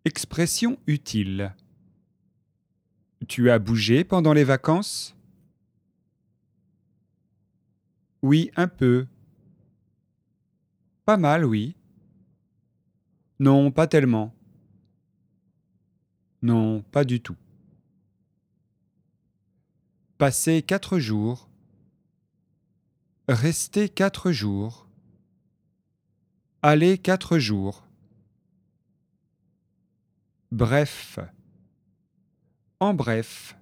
Expression utile. Tu as bougé pendant les vacances? Oui, un peu. Pas mal, oui. Non, pas tellement. Non, pas du tout. Passer 4 jours. Rester 4 jours. Aller 4 jours. Bref. En bref.